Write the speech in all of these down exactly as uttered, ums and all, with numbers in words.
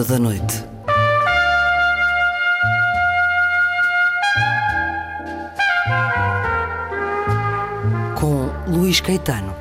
Ronda da Noite. Com Luís Caetano.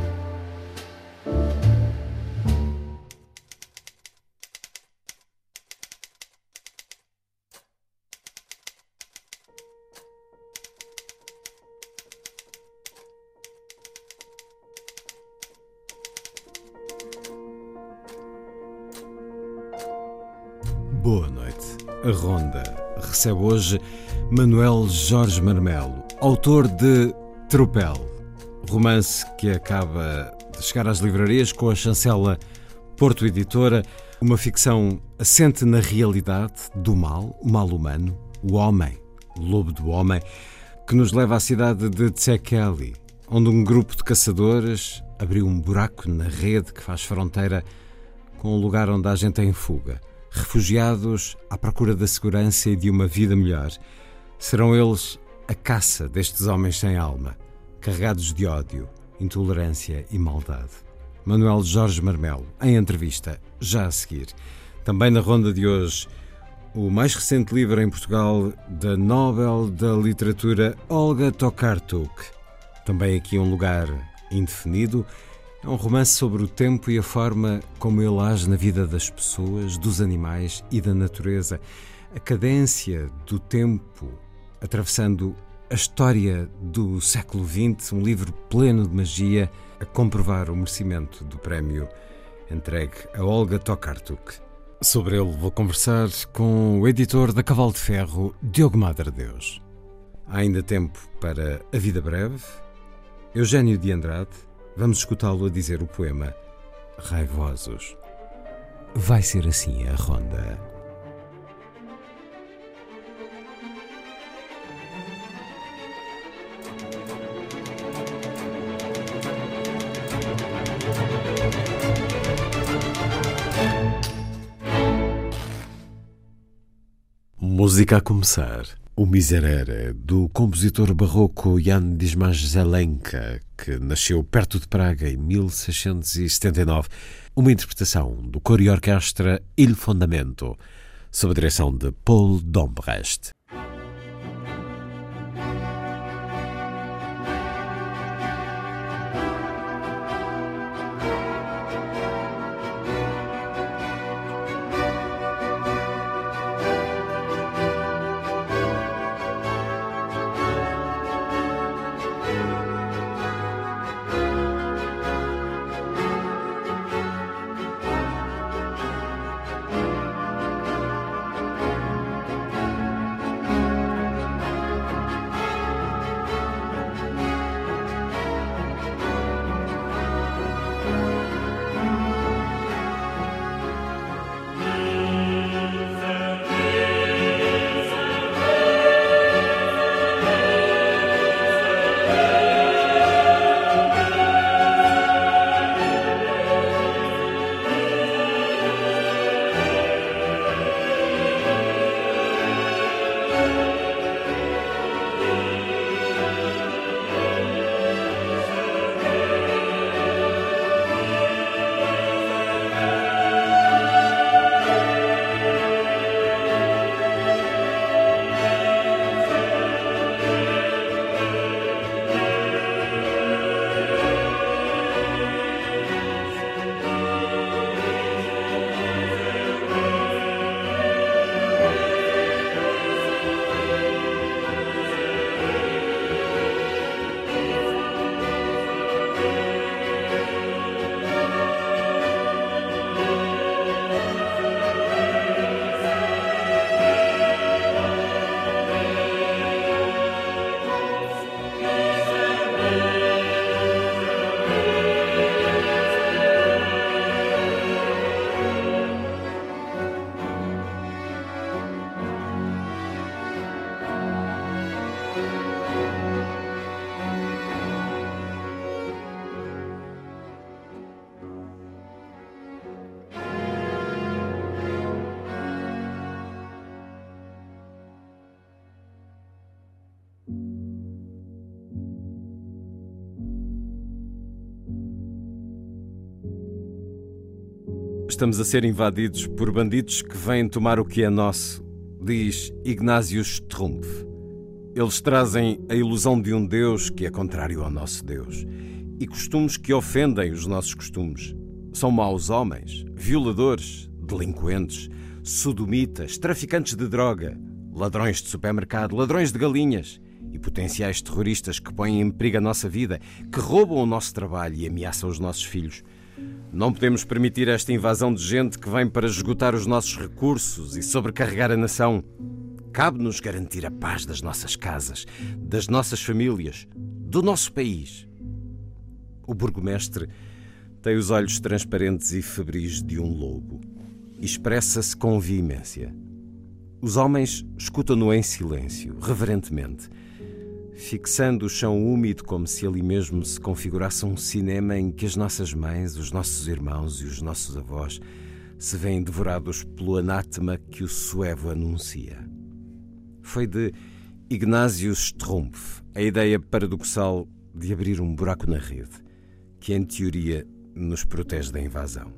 Boa noite. A Ronda recebe hoje Manuel Jorge Marmelo, autor de Tropel, romance que acaba de chegar às livrarias com a chancela Porto Editora, uma ficção assente na realidade do mal, o mal humano, o homem, o lobo do homem, que nos leva à cidade de Tsekeli, onde um grupo de caçadores abriu um buraco na rede que faz fronteira com o lugar onde há gente em fuga. Refugiados à procura da segurança e de uma vida melhor. Serão eles a caça destes homens sem alma, carregados de ódio, intolerância e maldade. Manuel Jorge Marmelo, em entrevista, já a seguir. Também na ronda de hoje, o mais recente livro em Portugal da Nobel da Literatura Olga Tokarczuk. Também aqui um lugar indefinido. É um romance sobre o tempo e a forma como ele age na vida das pessoas, dos animais e da natureza. A cadência do tempo atravessando a história do século vinte, um livro pleno de magia, a comprovar o merecimento do prémio entregue a Olga Tokarczuk. Sobre ele vou conversar com o editor da Cavalo de Ferro, Diogo Madre Deus. Há ainda tempo para A Vida Breve. Eugênio de Andrade. Vamos escutá-lo a dizer o poema Raivosos. Vai ser assim a ronda. Música a começar. O Miserere, do compositor barroco Jan Dismas Zelenka, que nasceu perto de Praga em mil seiscentos e setenta e nove. Uma interpretação do coro e orquestra Il Fondamento, sob a direção de Paul Dombrecht. Estamos a ser invadidos por bandidos que vêm tomar o que é nosso, diz Ignatius Strumpf. Eles trazem a ilusão de um Deus que é contrário ao nosso Deus e costumes que ofendem os nossos costumes. São maus homens, violadores, delinquentes, sodomitas, traficantes de droga, ladrões de supermercado, ladrões de galinhas e potenciais terroristas que põem em perigo a nossa vida, que roubam o nosso trabalho e ameaçam os nossos filhos. Não podemos permitir esta invasão de gente que vem para esgotar os nossos recursos e sobrecarregar a nação. Cabe-nos garantir a paz das nossas casas, das nossas famílias, do nosso país. O burgomestre tem os olhos transparentes e febris de um lobo e expressa-se com veemência. Os homens escutam-no em silêncio, reverentemente, fixando o chão úmido como se ali mesmo se configurasse um cinema em que as nossas mães, os nossos irmãos e os nossos avós se veem devorados pelo anátema que o suevo anuncia. Foi de Ignatius Strumpf a ideia paradoxal de abrir um buraco na rede, que em teoria nos protege da invasão.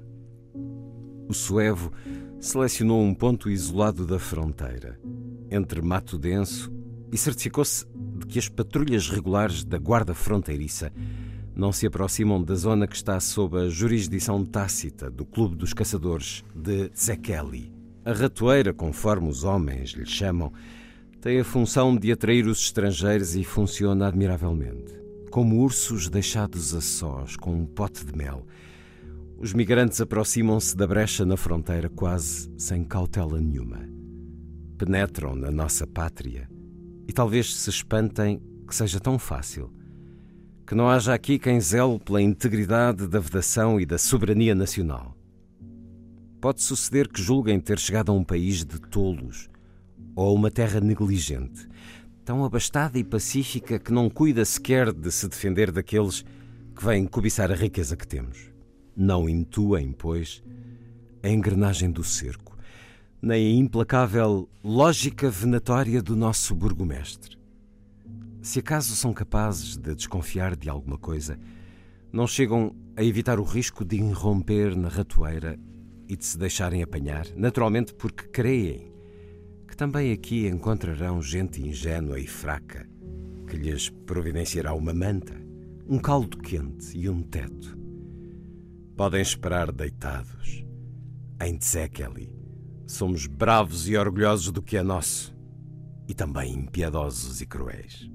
O suevo selecionou um ponto isolado da fronteira, entre mato denso, e certificou-se de que as patrulhas regulares da guarda fronteiriça não se aproximam da zona que está sob a jurisdição tácita do Clube dos Caçadores de Tsekeli. A ratoeira, conforme os homens lhe chamam, tem a função de atrair os estrangeiros e funciona admiravelmente. Como ursos deixados a sós com um pote de mel, os migrantes aproximam-se da brecha na fronteira quase sem cautela nenhuma. Penetram na nossa pátria e talvez se espantem que seja tão fácil, que não haja aqui quem zele pela integridade da vedação e da soberania nacional. Pode suceder que julguem ter chegado a um país de tolos ou a uma terra negligente, tão abastada e pacífica que não cuida sequer de se defender daqueles que vêm cobiçar a riqueza que temos. Não intuem, pois, a engrenagem do cerco, nem a implacável lógica venatória do nosso burgomestre. Se acaso são capazes de desconfiar de alguma coisa, não chegam a evitar o risco de irromper na ratoeira e de se deixarem apanhar, naturalmente porque creem que também aqui encontrarão gente ingênua e fraca, que lhes providenciará uma manta, um caldo quente e um teto. Podem esperar deitados. Em Tsekeli somos bravos e orgulhosos do que é nosso, e também impiedosos e cruéis.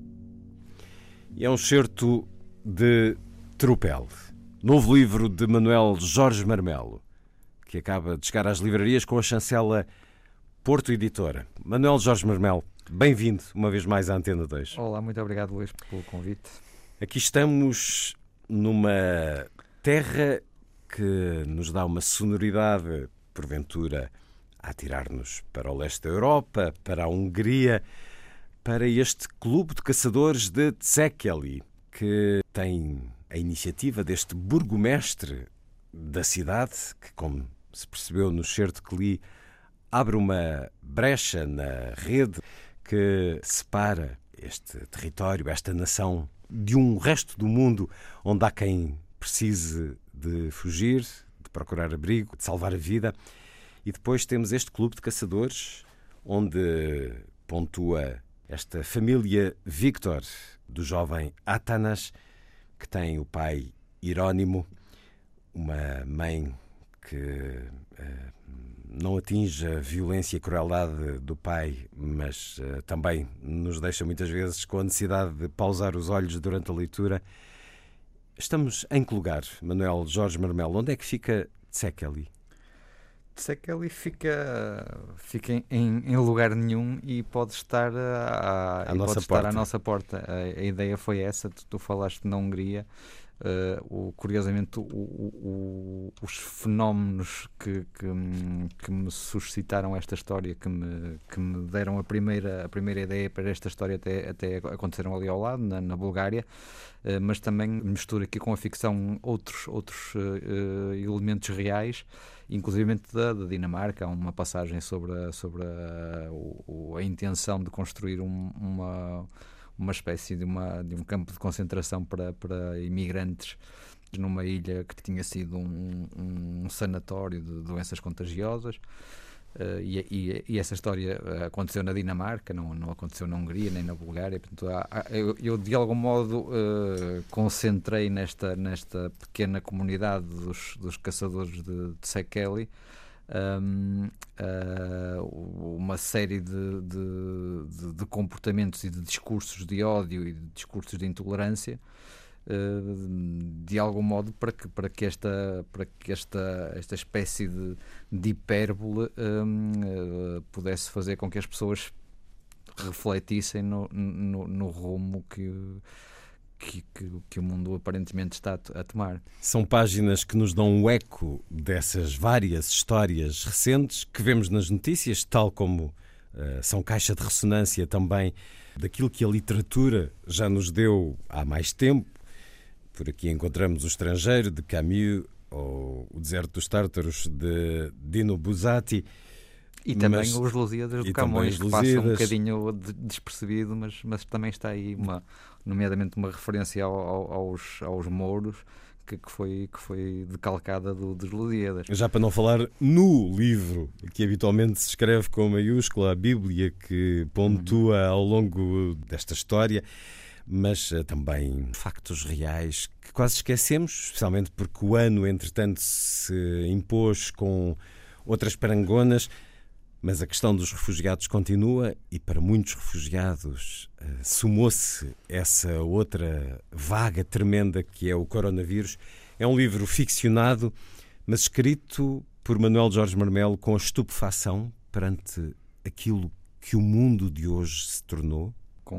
E é um excerto de Tropel, novo livro de Manuel Jorge Marmelo, que acaba de chegar às livrarias com a chancela Porto Editora. Manuel Jorge Marmelo, bem-vindo uma vez mais à Antena dois. Olá, muito obrigado, Luís, pelo convite. Aqui estamos numa terra que nos dá uma sonoridade, porventura, a atirar-nos para o leste da Europa, para a Hungria, para este clube de caçadores de Tsekeli, que tem a iniciativa deste burgomestre da cidade, que, como se percebeu no excerto que li, abre uma brecha na rede que separa este território, esta nação, de um resto do mundo onde há quem precise de fugir, de procurar abrigo, de salvar a vida. E depois temos este clube de caçadores, onde pontua esta família Victor, do jovem Atanas, que tem o pai Hierónimo, uma mãe que uh, não atinge a violência e a crueldade do pai, mas uh, também nos deixa muitas vezes com a necessidade de pausar os olhos durante a leitura. Estamos em que lugar, Manuel Jorge Marmelo? Onde é que fica Tsekeli? Tsekeli fica, fica em, em lugar nenhum e pode estar, a, à, e nossa pode estar à porta. nossa porta. A, a ideia foi essa, tu, tu falaste na Hungria. Uh, o, curiosamente, o, o, os fenómenos que, que, que me suscitaram esta história, que me, que me deram a primeira, a primeira ideia para esta história, até, até aconteceram ali ao lado, na, na Bulgária, uh, mas também mistura aqui com a ficção outros, outros uh, elementos reais, inclusive da, da Dinamarca. Há uma passagem sobre a, sobre a, o, a intenção de construir um, uma. uma espécie de, uma, de um campo de concentração para, para imigrantes numa ilha que tinha sido um, um sanatório de doenças contagiosas. Uh, e, e, e essa história aconteceu na Dinamarca, não, não aconteceu na Hungria nem na Bulgária. Portanto, há, há, eu, eu de algum modo uh, concentrei nesta, nesta pequena comunidade dos, dos caçadores de, de Sekeli um, uh, uma série de, de, de, de comportamentos e de discursos de ódio e de discursos de intolerância, de algum modo, para que, para que, esta, para que esta, esta espécie de, de hipérbole um, uh, pudesse fazer com que as pessoas refletissem no, no, no rumo que, que, que, que o mundo aparentemente está a tomar. São páginas que nos dão um eco dessas várias histórias recentes que vemos nas notícias, tal como uh, são caixa de ressonância também daquilo que a literatura já nos deu há mais tempo. Por aqui encontramos O Estrangeiro, de Camus, ou O Deserto dos Tártaros, de Dino Buzzati. E também mas, Os Lusíadas do Camões, que passa um bocadinho despercebido, mas, mas também está aí, uma, nomeadamente, uma referência ao, ao, aos, aos mouros, que, que, foi, que foi decalcada do, dos Lusíadas. Já para não falar no livro, que habitualmente se escreve com maiúscula, a Bíblia, que pontua uhum. ao longo desta história, mas uh, também factos reais que quase esquecemos, especialmente porque o ano, entretanto, se impôs com outras parangonas, mas a questão dos refugiados continua e para muitos refugiados uh, sumou-se essa outra vaga tremenda que é o coronavírus. É um livro ficcionado, mas escrito por Manuel Jorge Marmelo com a estupefação perante aquilo que o mundo de hoje se tornou.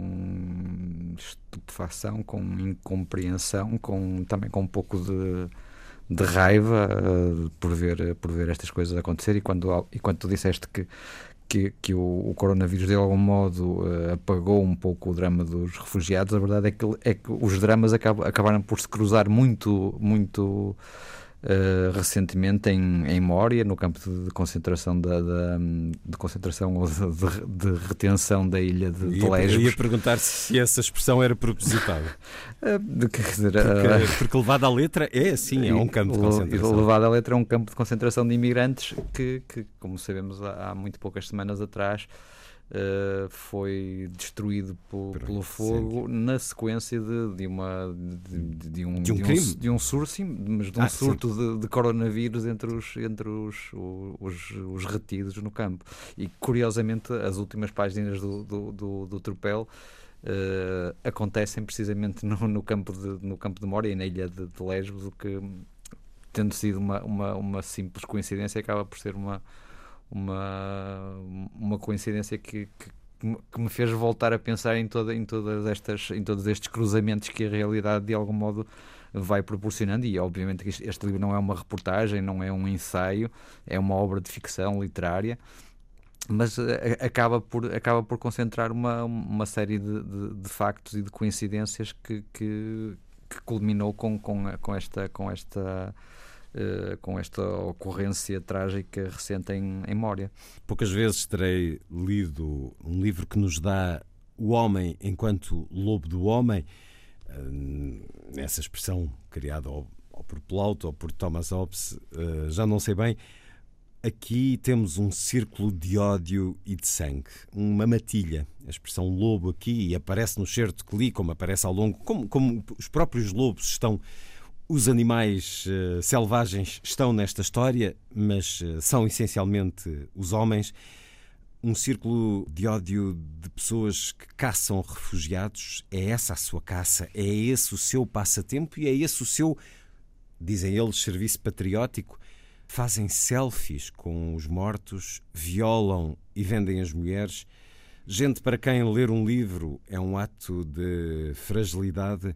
Com estupefação, com incompreensão, com, também com um pouco de, de raiva uh, por, ver, por ver estas coisas acontecer. E quando, e quando tu disseste que, que, que o, o coronavírus de algum modo uh, apagou um pouco o drama dos refugiados, a verdade é que, é que os dramas acabam, acabaram por se cruzar muito, muito Uh, recentemente em, em Mória, no campo de, de concentração da, da, de concentração ou de, de, de retenção da ilha de, de Lesbos. Eu ia perguntar se essa expressão era propositada. uh, quer dizer, porque, uh, porque levado à letra é assim, é um campo de concentração. Levado à letra é um campo de concentração de imigrantes que, que como sabemos, há, há muito poucas semanas atrás Uh, foi destruído po, pelo fogo, sim, na sequência de, de, uma, de, de, um, de um de crime, um, de um surto, sim, mas de um ah, surto de, de coronavírus entre, os, entre os, os, os retidos no campo. E curiosamente as últimas páginas do, do, do, do Tropel uh, acontecem precisamente no, no, campo de, no campo de Mória e na ilha de, de Lesbos, o que, tendo sido uma, uma, uma simples coincidência, acaba por ser uma uma, uma coincidência que, que, que me fez voltar a pensar em, toda, em, todas estas, em todos estes cruzamentos que a realidade de algum modo vai proporcionando. E obviamente este, este livro não é uma reportagem, não é um ensaio, é uma obra de ficção literária, mas a, acaba, por, acaba por concentrar uma, uma série de, de, de factos e de coincidências que, que, que culminou com, com, com esta... Com esta Uh, com esta ocorrência trágica recente em, em Mória. Poucas vezes terei lido um livro que nos dá o homem enquanto lobo do homem, uh, essa expressão criada ou, ou por Plauto ou por Thomas Hobbes, uh, já não sei bem. Aqui temos um círculo de ódio e de sangue, uma matilha. A expressão lobo aqui aparece no certo que li, como aparece ao longo, como, como os próprios lobos estão. Os animais uh, selvagens estão nesta história, mas uh, são essencialmente os homens. Um círculo de ódio de pessoas que caçam refugiados. É essa a sua caça, é esse o seu passatempo e é esse o seu, dizem eles, serviço patriótico. Fazem selfies com os mortos, violam e vendem as mulheres. Gente para quem ler um livro é um ato de fragilidade.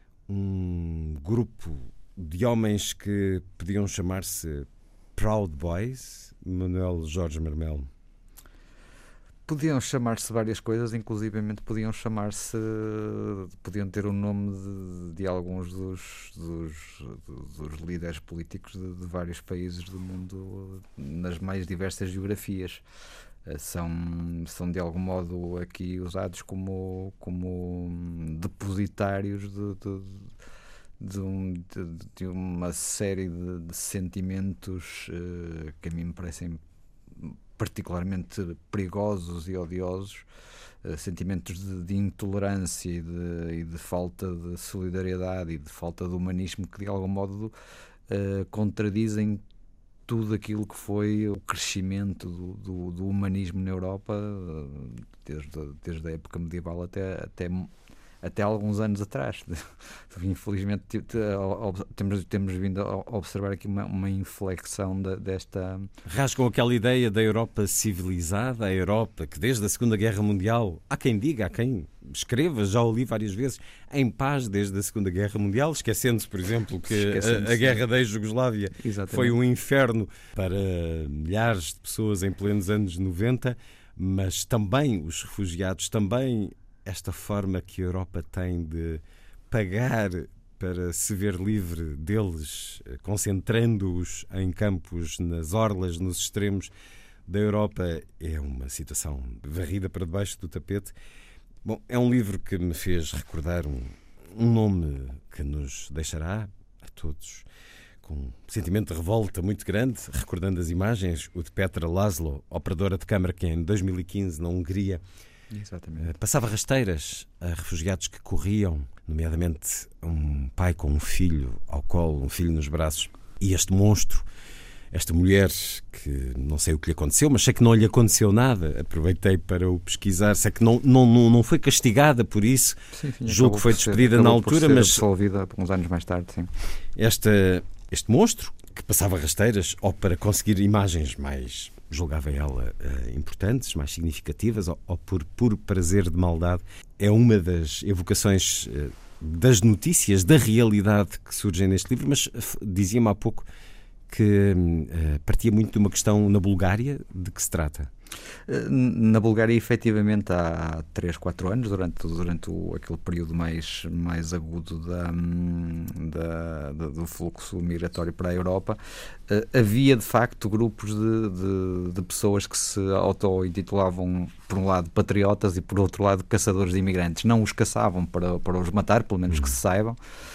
Um grupo de homens que podiam chamar-se Proud Boys, Manuel Jorge Marmelo. Podiam chamar-se várias coisas, inclusivamente podiam chamar-se, podiam ter o nome de, de alguns dos, dos, dos líderes políticos de, de vários países do mundo nas mais diversas geografias. São, são de algum modo aqui usados como, como depositários de, de, de, um, de, de uma série de, de sentimentos uh, que a mim me parecem particularmente perigosos e odiosos, uh, sentimentos de, de intolerância e de, e de falta de solidariedade e de falta de humanismo que de algum modo uh, contradizem tudo aquilo que foi o crescimento do, do, do humanismo na Europa, uh, desde, desde a época medieval até, até até alguns anos atrás. Infelizmente temos, temos vindo a observar aqui uma, uma inflexão de, desta... Rasgam aquela ideia da Europa civilizada, a Europa que desde a Segunda Guerra Mundial, há quem diga, há quem escreva, já o li várias vezes, em paz desde a Segunda Guerra Mundial, esquecendo-se, por exemplo, que a, a guerra da ex-Jugoslávia foi um inferno para milhares de pessoas em plenos anos noventa, mas também os refugiados, também esta forma que a Europa tem de pagar para se ver livre deles, concentrando-os em campos, nas orlas, nos extremos da Europa, é uma situação varrida para debaixo do tapete. Bom, é um livro que me fez recordar um, um nome que nos deixará a todos com um sentimento de revolta muito grande, recordando as imagens, o de Petra Laszlo, operadora de câmara que em dois mil e quinze, na Hungria, Exatamente. passava rasteiras a refugiados que corriam, nomeadamente um pai com um filho ao colo, um filho nos braços, e este monstro, esta mulher que não sei o que lhe aconteceu, mas sei que não lhe aconteceu nada, aproveitei para o pesquisar, sei que não, não, não, não foi castigada por isso, sim, sim, julgo que foi despedida ser, na altura, mas absolvida uns anos mais tarde, sim. Esta, este monstro que passava rasteiras ou para conseguir imagens mais, julgava ela, uh, importantes, mais significativas, ou, ou por puro prazer de maldade, é uma das evocações uh, das notícias, da realidade que surgem neste livro, mas uh, dizia-me há pouco que uh, partia muito de uma questão na Bulgária. De que se trata? Na Bulgária, efetivamente, há três, quatro anos, durante, durante o, aquele período mais, mais agudo da, da, da, do fluxo migratório para a Europa, havia de facto grupos de, de, de pessoas que se auto-intitulavam, por um lado, patriotas e por outro lado, caçadores de imigrantes. Não os caçavam para, para os matar, pelo menos que se saibam,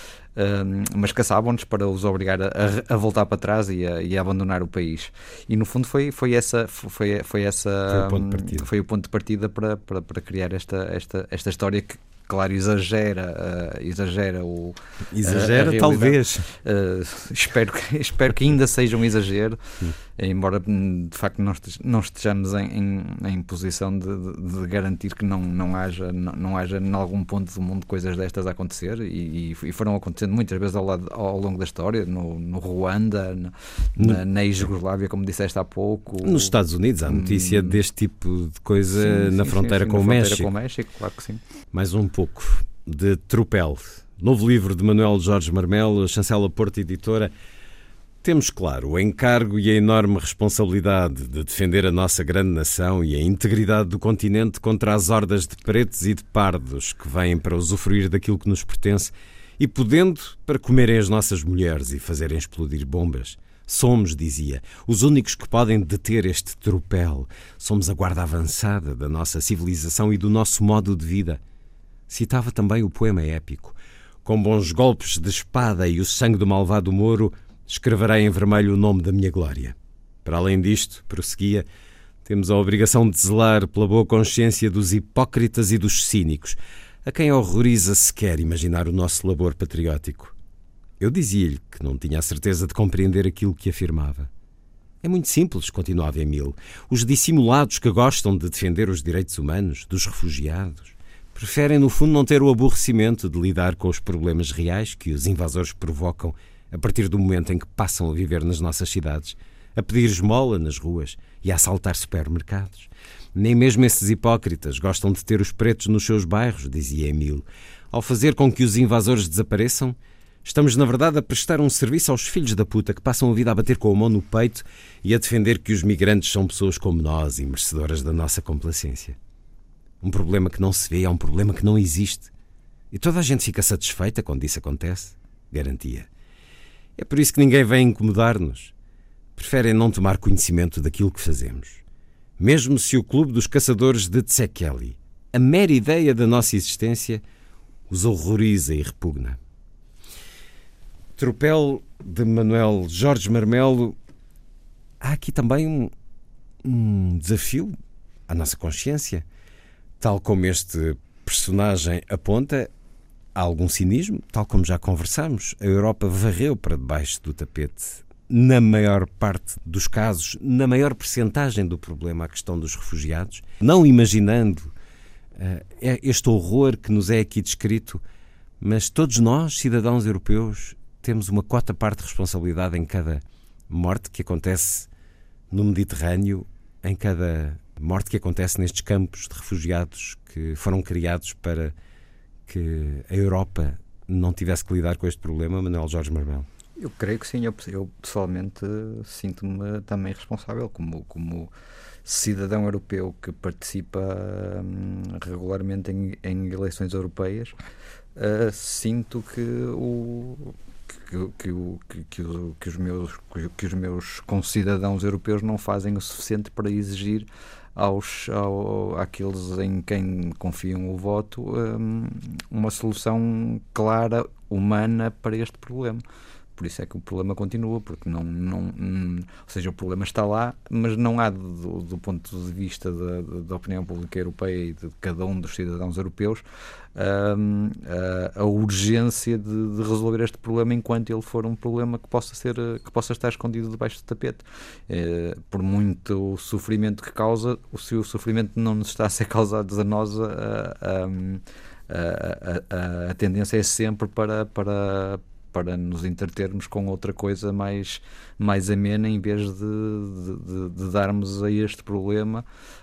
Um, mas caçavam-nos para os obrigar a, a, a voltar para trás e a, e a abandonar o país. E no fundo foi, foi, essa, foi, foi, essa, foi o ponto de partida, foi o ponto de partida para, para, para criar esta, esta, esta história que, claro, exagera, uh, exagera o... Exagera, uh, talvez. Uh, espero, que, espero que ainda seja um exagero, hum. embora de facto não estejamos em, em, em posição de, de, de garantir que não, não, haja, não, não haja em algum ponto do mundo coisas destas a acontecer, e, e foram acontecendo muitas vezes ao, lado, ao longo da história, no, no Ruanda, no, na, na ex-Jugoslávia, como disseste há pouco. Nos Estados Unidos há notícia hum, deste tipo de coisa, sim, na, sim, fronteira sim, sim, com na o fronteira México. com o México, claro que sim. Mais um pouco de Tropel, novo livro de Manuel Jorge Marmelo, chancela Porto Editora. Temos, claro, o encargo e a enorme responsabilidade de defender a nossa grande nação e a integridade do continente contra as hordas de pretos e de pardos que vêm para usufruir daquilo que nos pertence e, podendo, para comerem as nossas mulheres e fazerem explodir bombas. Somos, dizia, os únicos que podem deter este tropel. Somos a guarda avançada da nossa civilização e do nosso modo de vida. Citava também o poema épico. Com bons golpes de espada e o sangue do malvado Moro, escreverei em vermelho o nome da minha glória. Para além disto, prosseguia, temos a obrigação de zelar pela boa consciência dos hipócritas e dos cínicos, a quem horroriza sequer imaginar o nosso labor patriótico. Eu dizia-lhe que não tinha a certeza de compreender aquilo que afirmava. É muito simples, continuava Emile. Os dissimulados que gostam de defender os direitos humanos, dos refugiados, preferem, no fundo, não ter o aborrecimento de lidar com os problemas reais que os invasores provocam a partir do momento em que passam a viver nas nossas cidades, a pedir esmola nas ruas e a assaltar supermercados. Nem mesmo esses hipócritas gostam de ter os pretos nos seus bairros, dizia Emile. Ao fazer com que os invasores desapareçam, estamos, na verdade, a prestar um serviço aos filhos da puta que passam a vida a bater com a mão no peito e a defender que os migrantes são pessoas como nós e merecedoras da nossa complacência. Um problema que não se vê é um problema que não existe. E toda a gente fica satisfeita quando isso acontece, garantia. É por isso que ninguém vem incomodar-nos. Preferem não tomar conhecimento daquilo que fazemos. Mesmo se o Clube dos Caçadores de Tsekeli, a mera ideia da nossa existência, os horroriza e repugna. Tropel, de Manuel Jorge Marmelo. Há aqui também um, um desafio à nossa consciência. Tal como este personagem aponta, há algum cinismo, tal como já conversámos. A Europa varreu para debaixo do tapete, na maior parte dos casos, na maior percentagem do problema, a questão dos refugiados, não imaginando uh, este horror que nos é aqui descrito, mas todos nós, cidadãos europeus, temos uma quota parte de responsabilidade em cada morte que acontece no Mediterrâneo, em cada morte que acontece nestes campos de refugiados que foram criados para que a Europa não tivesse que lidar com este problema. Manuel Jorge Marmelo. Eu creio que sim, eu, eu pessoalmente sinto-me também responsável como, como cidadão europeu que participa hum, regularmente em, em eleições europeias. Uh, sinto que o Que, que, que, que, que, os meus, que os meus concidadãos europeus não fazem o suficiente para exigir aos, ao, àqueles em quem confiam o voto um, uma solução clara, humana para este problema. Por isso é que o problema continua, porque não, não, não ou seja, o problema está lá, mas não há, do, do ponto de vista da, da opinião pública europeia e de cada um dos cidadãos europeus, um, a, a urgência de, de resolver este problema enquanto ele for um problema que possa, ser, que possa estar escondido debaixo do tapete. É, por muito sofrimento que causa, se o sofrimento não nos está a ser causado a nós, a, a, a, a, a tendência é sempre para... para para nos entretermos com outra coisa mais, mais amena, em vez de, de, de darmos a este problema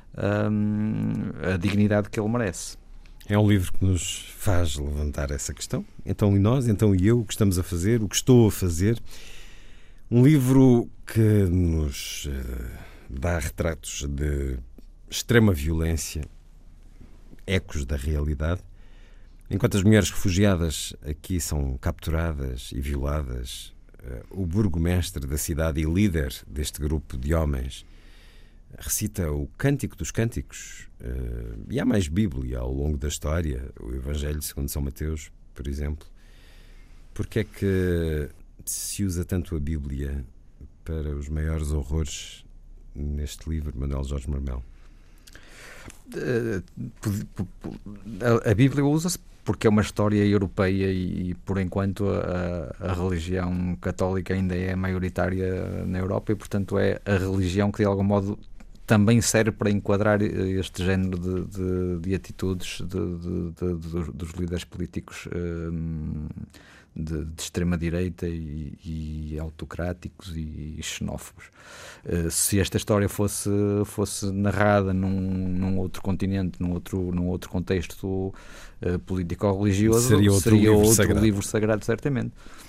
um, a dignidade que ele merece. É um livro que nos faz levantar essa questão. Então e nós, então e eu, o que estamos a fazer, o que estou a fazer. Um livro que nos uh, dá retratos de extrema violência, ecos da realidade. Enquanto as mulheres refugiadas aqui são capturadas e violadas, o burgomestre da cidade e líder deste grupo de homens recita o Cântico dos Cânticos. E há mais Bíblia ao longo da história, o Evangelho segundo São Mateus, por exemplo. Porque é que se usa tanto a Bíblia para os maiores horrores neste livro, Manuel Jorge Marmelo? A Bíblia usa-se porque é uma história europeia e, por enquanto, a, a religião católica ainda é maioritária na Europa e, portanto, é a religião que, de algum modo, também serve para enquadrar este género de, de, de atitudes de, de, de, de, dos líderes políticos um, de, de extrema-direita e, e autocráticos e, e xenófobos. Uh, se esta história fosse, fosse narrada num, num outro continente, num outro, num outro contexto uh, político-religioso, seria outro, seria livro, outro sagrado. livro sagrado, certamente.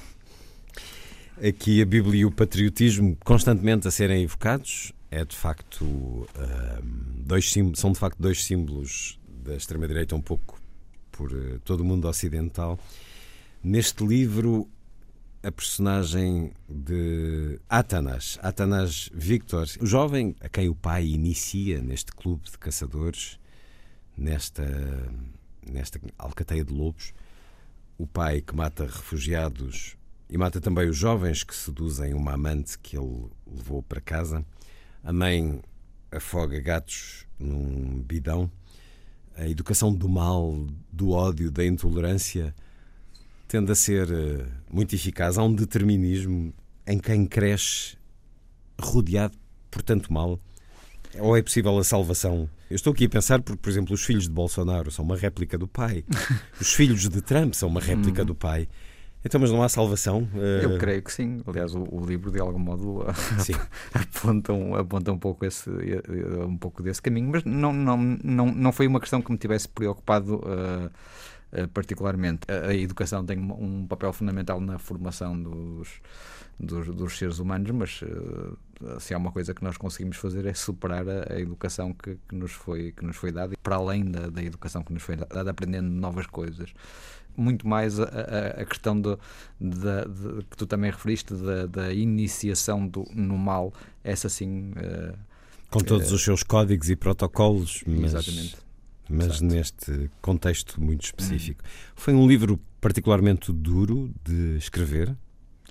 Aqui a Bíblia e o patriotismo constantemente a serem evocados. É de facto um, dois símbolos, são de facto dois símbolos da extrema-direita um pouco por uh, todo o mundo ocidental. Neste livro, a personagem de Atanas, Atanas Victor, o jovem a quem o pai inicia neste clube de caçadores, nesta, nesta alcateia de lobos, o pai que mata refugiados e mata também os jovens que seduzem uma amante que ele levou para casa. A mãe afoga gatos num bidão. A educação do mal, do ódio, da intolerância tende a ser muito eficaz. Há um determinismo em quem cresce rodeado por tanto mal. Ou é possível a salvação? Eu estou aqui a pensar porque, por exemplo, os filhos de Bolsonaro são uma réplica do pai. Os filhos de Trump são uma réplica do pai. Então, mas não há salvação? Eu creio que sim. Aliás, o, o livro, de algum modo, aponta, um, aponta um, pouco esse, um pouco desse caminho, mas não, não, não, não foi uma questão que me tivesse preocupado uh, uh, particularmente. A, a educação tem um papel fundamental na formação dos, dos, dos seres humanos, mas uh, se há uma coisa que nós conseguimos fazer é superar a, a educação que, que, nos foi, que nos foi dada, e para além da, da educação que nos foi dada, aprendendo novas coisas. Muito mais a, a, a questão do, da, de, que tu também referiste da, da iniciação do, no mal, essa sim uh, com todos uh, os seus códigos e protocolos, mas, exatamente. mas neste contexto muito específico. Hum. Foi um livro particularmente duro de escrever?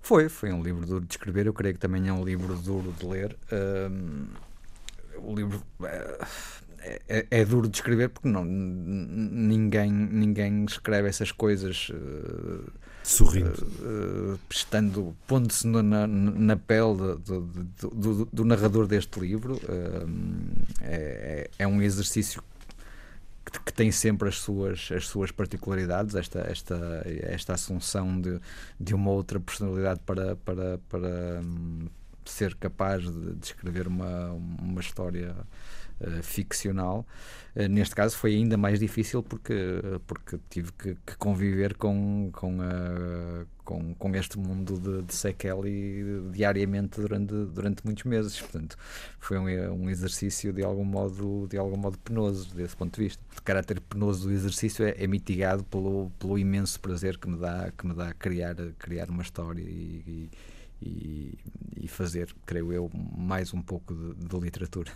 Foi, foi um livro duro de escrever, eu creio que também é um livro duro de ler. Um, o livro é, é, é duro de escrever porque não, ninguém, ninguém escreve essas coisas uh, sorrindo, uh, uh, estando, pondo-se na, na, na pele do, do, do, do narrador deste livro. Uh, é, é um exercício que, que tem sempre as suas, as suas particularidades, esta, esta, esta assunção de, de uma outra personalidade para, para, para um, ser capaz de, de escrever uma, uma história uh, ficcional. Uh, neste caso foi ainda mais difícil porque, porque tive que, que conviver com, com, a, com, com este mundo de, de Sekeli diariamente durante, durante muitos meses. Portanto, foi um, um exercício de algum modo, de algum modo penoso desse ponto de vista. O caráter penoso do exercício é, é mitigado pelo, pelo imenso prazer que me dá, que me dá criar, criar uma história e, e, e fazer, creio eu, mais um pouco de, de literatura.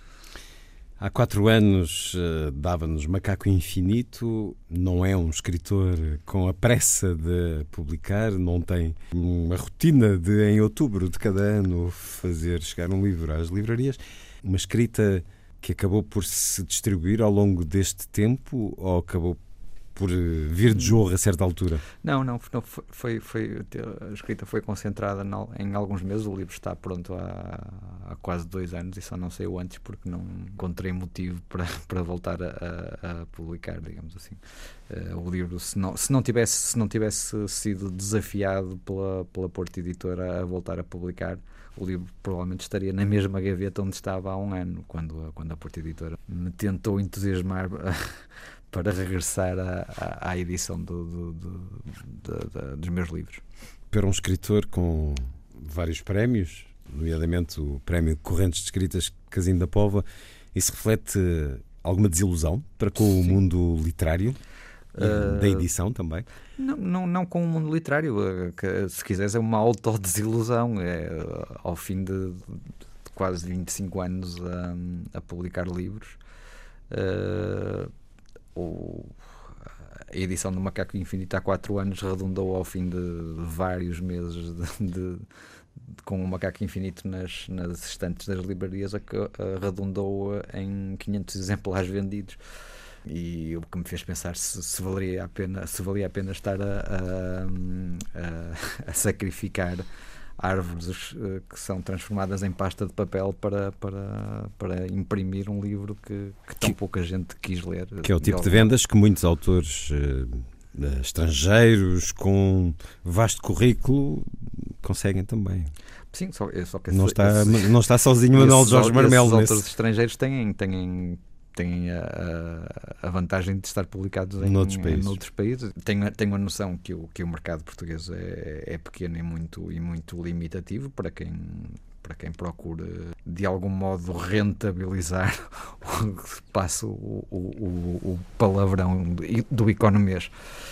Há quatro anos uh, dava-nos Macaco Infinito, não é um escritor com a pressa de publicar, não tem uma rotina de, em outubro de cada ano, fazer chegar um livro às livrarias. Uma escrita que acabou por se distribuir ao longo deste tempo ou acabou por vir de jorro a certa altura? Não, não, não foi, foi, a escrita foi concentrada em alguns meses. O livro está pronto há, há quase dois anos e só não saiu antes porque não encontrei motivo para, para voltar a, a, a publicar, digamos assim. Uh, o livro, se não, se, não tivesse, se não tivesse sido desafiado pela, pela Porto Editora a voltar a publicar, o livro provavelmente estaria na mesma gaveta onde estava há um ano, quando, quando a Porto Editora me tentou entusiasmar para regressar à, à, à edição do, do, do, do, do, dos meus livros. Para um escritor com vários prémios, nomeadamente o Prémio de Correntes de Escritas Casim da Póvoa, isso reflete alguma desilusão para com Sim. o mundo literário? Uh, da edição também? Não, não, não com o mundo literário, que, se quiseres é uma autodesilusão. É, ao fim de, de quase vinte e cinco anos a, a publicar livros, uh, o, a edição do Macaco Infinito há quatro anos redundou ao fim de vários meses de, de, de, com o Macaco Infinito nas, nas estantes das livrarias, a que uh, redundou em quinhentos exemplares vendidos. E o que me fez pensar se, se, valeria, a pena, se valia a pena estar a, a, a, a sacrificar árvores uh, que são transformadas em pasta de papel para, para, para imprimir um livro que, que tão que, pouca gente quis ler. Que é o tipo de, de vendas que muitos autores uh, estrangeiros com vasto currículo conseguem também. Sim, só, só que não, esse, está, esse, não está sozinho o Manuel Jorge Marmelo. Os autores estrangeiros têm... têm têm a, a vantagem de estar publicados em, noutros países. Em outros países. Tenho, tenho a noção que o, que o mercado português é, é pequeno e muito, e muito limitativo para quem, para quem procura de algum modo rentabilizar passo o, o, o, o palavrão do economês.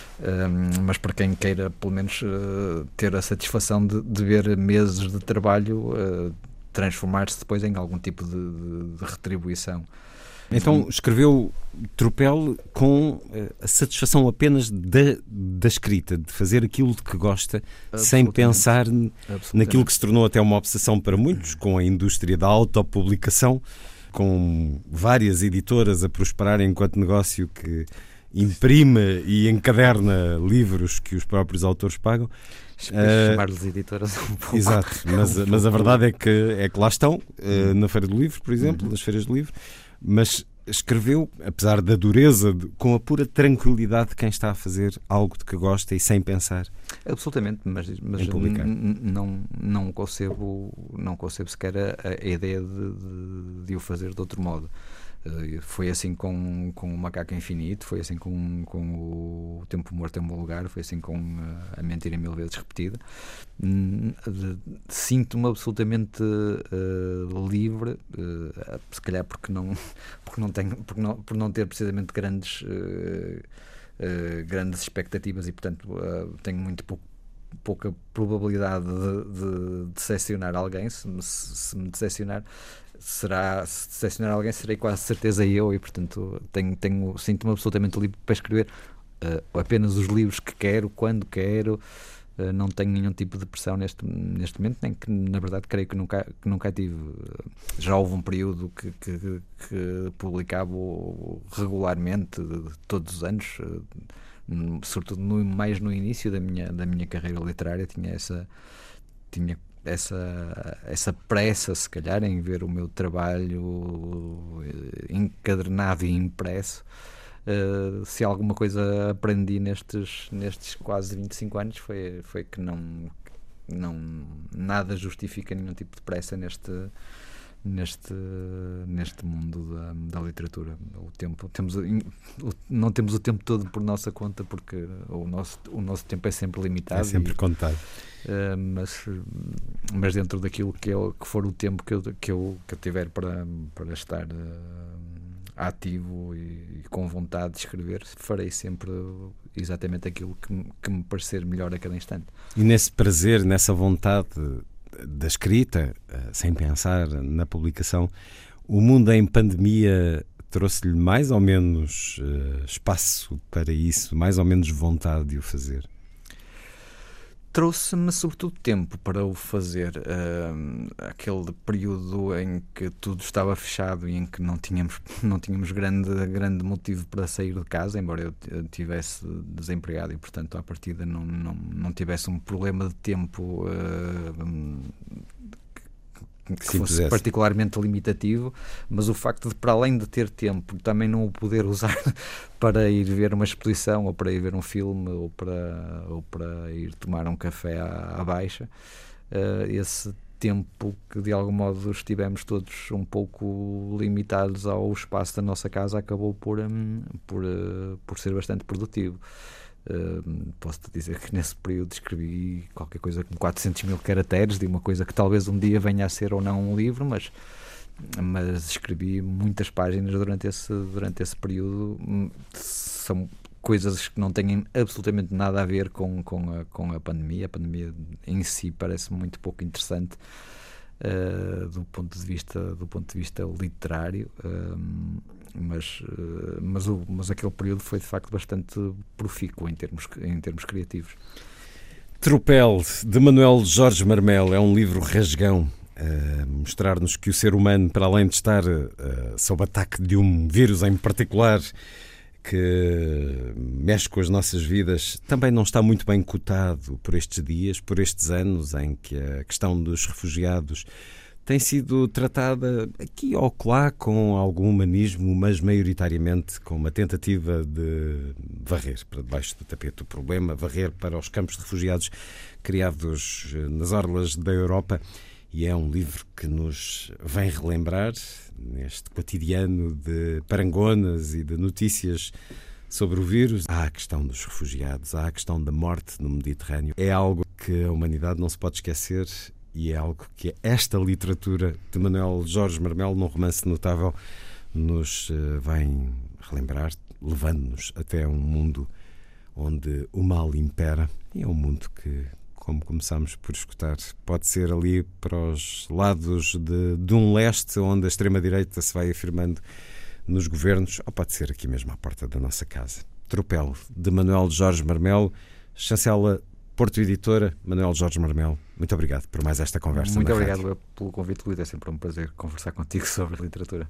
Um, mas para quem queira pelo menos uh, ter a satisfação de, de ver meses de trabalho uh, transformar-se depois em algum tipo de, de, de retribuição. Então escreveu Tropel com a satisfação apenas da, da escrita, de fazer aquilo de que gosta, sem pensar naquilo que se tornou até uma obsessão para muitos, com a indústria da autopublicação, com várias editoras a prosperarem enquanto negócio que imprime e encaderna livros que os próprios autores pagam. Uh, chamar-lhes editoras um pouco. Exato, mas, um mas a verdade é que, é que lá estão, uh, na Feira do Livro, por exemplo, uhum. nas feiras do livro. Mas escreveu, apesar da dureza, de, com a pura tranquilidade de quem está a fazer algo de que gosta e sem pensar. Absolutamente, mas, mas não, não, concebo, não concebo sequer a, a ideia de, de, de o fazer de outro modo. Uh, foi assim com, com o Macaco Infinito, foi assim com, com o Tempo Morto em Bom Lugar, foi assim com uh, A Mentira Mil Vezes Repetida. Uh, Sinto-me absolutamente uh, livre, uh, se calhar porque não, porque não tenho, porque não, por não ter precisamente grandes, uh, uh, grandes expectativas e, portanto, uh, tenho muito pouco pouca probabilidade de, de decepcionar alguém. Se me, se me decepcionar será, se decepcionar alguém serei quase certeza eu, e portanto tenho, tenho, sinto-me absolutamente livre para escrever uh, apenas os livros que quero, quando quero, Uh, não tenho nenhum tipo de pressão neste, neste momento, nem que na verdade creio que nunca, que nunca tive. Já houve um período que, que, que publicava regularmente, todos os anos, uh, sobretudo no, mais no início da minha, da minha carreira literária, tinha essa, tinha essa, essa pressa, se calhar, em ver o meu trabalho encadernado e impresso. Uh, se alguma coisa aprendi nestes, nestes quase vinte e cinco anos foi, foi que não, não nada justifica nenhum tipo de pressa neste, neste, neste mundo da, da literatura. O tempo, temos, não temos o tempo todo por nossa conta, porque o nosso, o nosso tempo é sempre limitado. É sempre e, contado. Uh, mas, mas dentro daquilo que, eu, que for o tempo que eu, que eu, que eu tiver para, para estar uh, ativo e, e com vontade de escrever, farei sempre exatamente aquilo que, que me parecer melhor a cada instante. E nesse prazer, nessa vontade da escrita, sem pensar na publicação, o mundo em pandemia trouxe-lhe mais ou menos uh, espaço para isso, mais ou menos vontade de o fazer? Trouxe-me sobretudo tempo para o fazer. Uh, aquele período em que tudo estava fechado e em que não tínhamos, não tínhamos grande, grande motivo para sair de casa, embora eu estivesse desempregado e, portanto, à partida não, não, não tivesse um problema de tempo uh, que Sim, fosse pusesse. particularmente limitativo, mas o facto de, para além de ter tempo, também não o poder usar para ir ver uma exposição, ou para ir ver um filme, ou para, ou para ir tomar um café à, à baixa, uh, esse tempo que de algum modo estivemos todos um pouco limitados ao espaço da nossa casa acabou por, um, por, uh, por ser bastante produtivo. Uh, posso-te dizer que nesse período escrevi qualquer coisa com quatrocentos mil caracteres de uma coisa que talvez um dia venha a ser ou não um livro, mas, mas escrevi muitas páginas durante esse, durante esse período. São coisas que não têm absolutamente nada a ver com, com, a, com a pandemia. A pandemia em si parece muito pouco interessante uh, do ponto de vista, do ponto de vista literário. Uh, Mas, mas, o, mas aquele período foi de facto bastante profícuo em termos, em termos criativos. Tropel, de Manuel Jorge Marmel, é um livro rasgão a mostrar-nos que o ser humano, para além de estar uh, sob ataque de um vírus em particular que mexe com as nossas vidas, também não está muito bem cotado por estes dias, por estes anos em que a questão dos refugiados tem sido tratada aqui ou lá com algum humanismo, mas maioritariamente com uma tentativa de varrer para debaixo do tapete o problema, varrer para os campos de refugiados criados nas orlas da Europa. E é um livro que nos vem relembrar, neste cotidiano de parangonas e de notícias sobre o vírus, há a questão dos refugiados, há a questão da morte no Mediterrâneo. É algo que a humanidade não se pode esquecer. E é algo que esta literatura de Manuel Jorge Marmel, num romance notável, nos vem relembrar, levando-nos até um mundo onde o mal impera. E é um mundo que, como começamos por escutar, pode ser ali para os lados de, de um leste, onde a extrema-direita se vai afirmando nos governos, ou pode ser aqui mesmo à porta da nossa casa. Tropel, de Manuel Jorge Marmel, chancela Porto Editora. Manuel Jorge Marmel, muito obrigado por mais esta conversa. Muito obrigado rádio. Pelo convite, Luís. É sempre um prazer conversar contigo sobre literatura.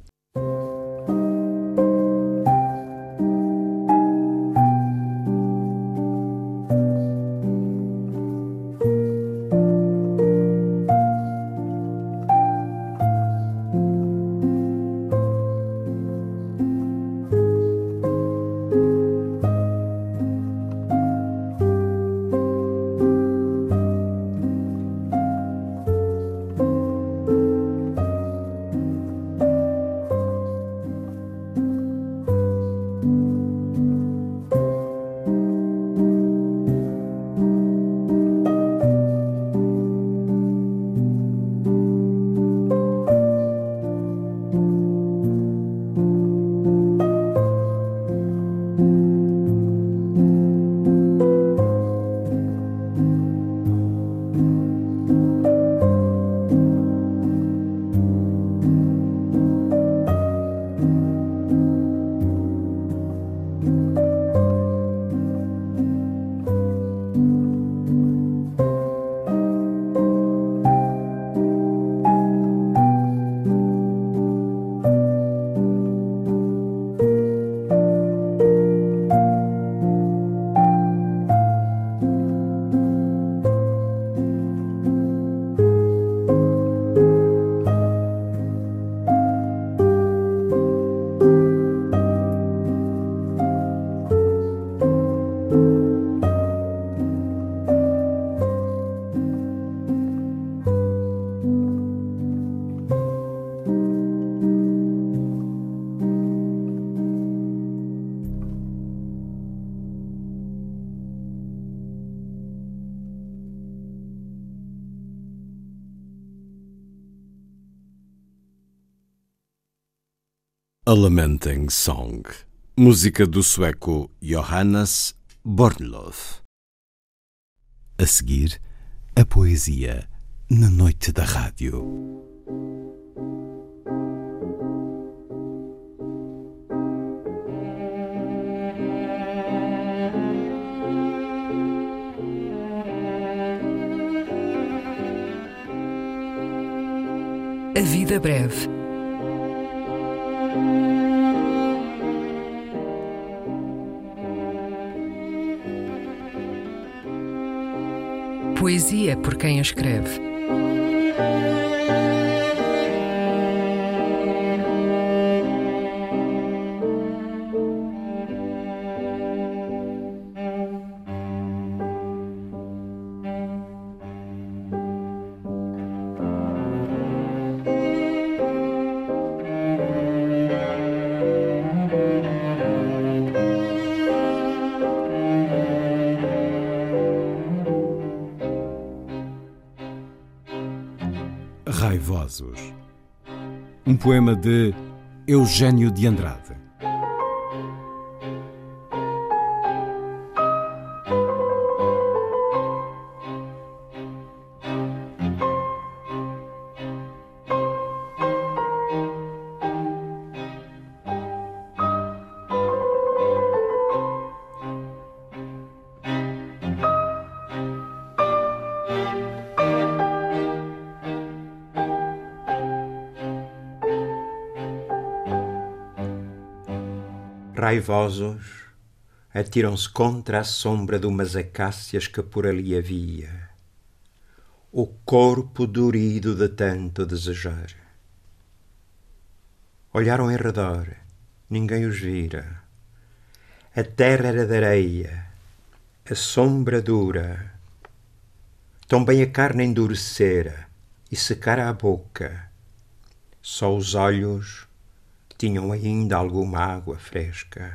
A Lamenting Song, música do sueco Johannes Bornlöf. A seguir, a poesia na noite da rádio. A vida breve. Poesia por quem a escreve. Raivosos. Um poema de Eugênio de Andrade. Raivosos, atiram-se contra a sombra de umas acácias que por ali havia, o corpo dorido de tanto desejar. Olharam em redor, ninguém os vira. A terra era de areia, a sombra dura. Também a carne endurecera e secara a boca. Só os olhos tinham ainda alguma água fresca.